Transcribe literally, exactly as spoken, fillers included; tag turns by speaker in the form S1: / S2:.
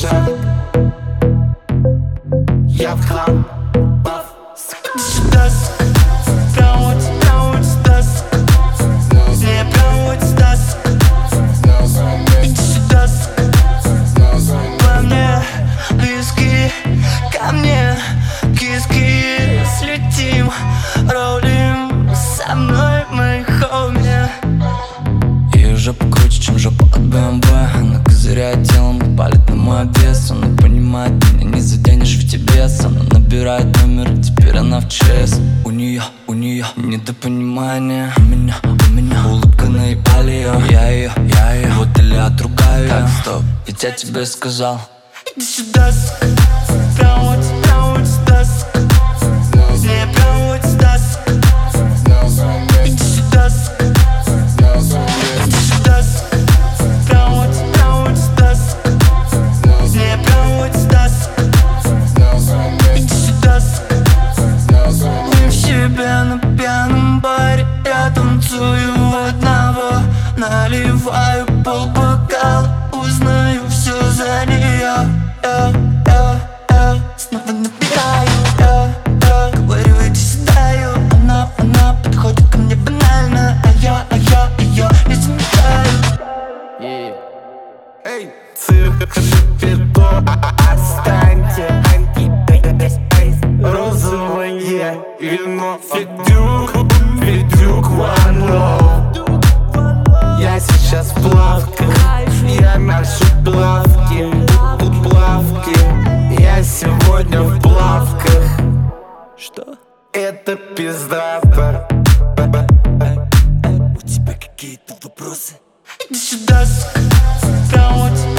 S1: похоже. Я в хлам.
S2: Слетим, ролим со мной, мои хоми.
S3: Ее жопа круче, чем жопа от бэ эм вэ. Она козыряет телом, палит на мой вес. Она понимает, меня не заденешь в тебе. Она набирает номер, теперь она в ЧС. У нее, у нее недопонимание. У меня, у меня улыбка наебали ее. Я ее, я ее, вот или отругаю. Так, стоп, ведь я тебе сказал.
S2: Иди сюда, прям вот, прям вот сюда. Не прям вот сюда. Иди сюда, иди сюда. Прям вот, прям вот сюда. Не прям вот сюда. Иди сюда. Не в себе на пьяном баре. Я танцую одного, наливаю полбокала. Узнаю все за нее. Я, я, я снова набираю. Я, я говорю, иди сюда, ее. Она, она подходит ко мне банально, а я, а я ее не замечаю.
S1: Эй, цветов, отстаньте. Розовое вино, Федюк, Федюк, one love. Я сейчас в плавках, я ношу плавки, плавки. Я сегодня в плавках.
S3: Что?
S1: Это пиздато.
S3: У тебя какие-то вопросы?
S2: Иди сюда, прям вот.